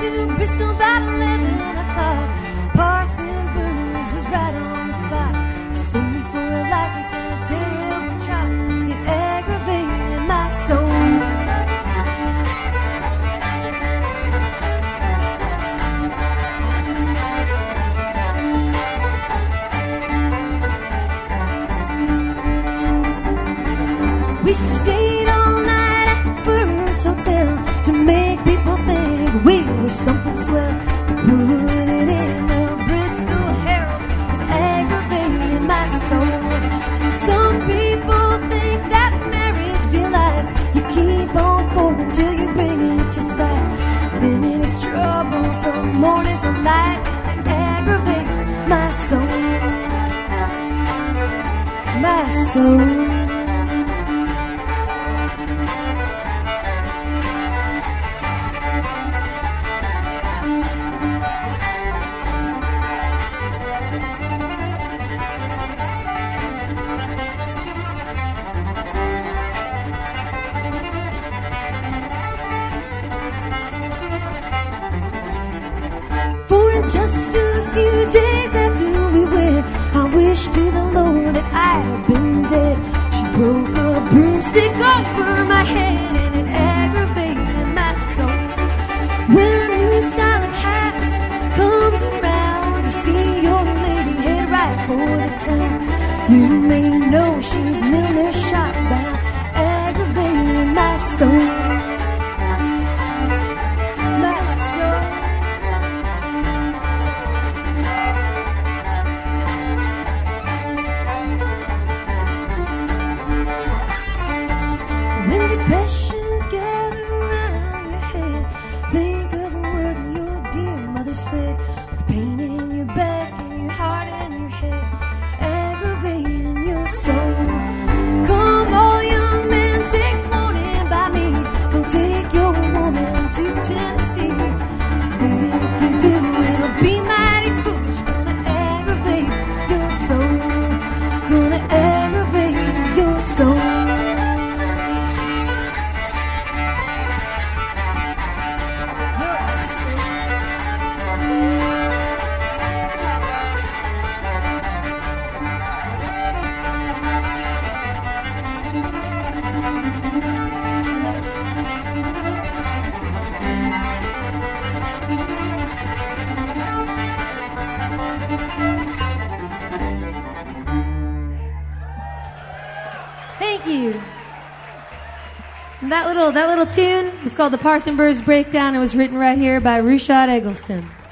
to Bristol about 11 o'clock. Parson Burns was right on the spot. He sent me for a license and a terrible chop. It aggravated my soul. We stayed all night at Burns Hotel to make people think we were something swell. To put it in the Bristol Herald, it aggravated my soul. Some people think that marriage delights. You keep on courting till you bring it to sight. Then it is trouble from morning till night, and it aggravates my soul. My soul. Just a few days after we went, I wish to the Lord that I had been dead. She broke a broomstick over my head, and it aggravated my soul. When a new style of hats comes around, you see your lady head right for the town. You may know she's Miller shot bound, aggravating my soul. Depressions gather around your head. Think of a word your dear mother said. With pain in your back and your heart and your head, aggravating your soul. Come all young men, take warning by me. Don't take your woman to Tennessee. If you do, it'll be mighty foolish. Gonna aggravate your soul. Gonna aggravate your soul. Thank you. And that little tune was called the Parson Burns Breakdown. It was written right here by Rushad Eggleston.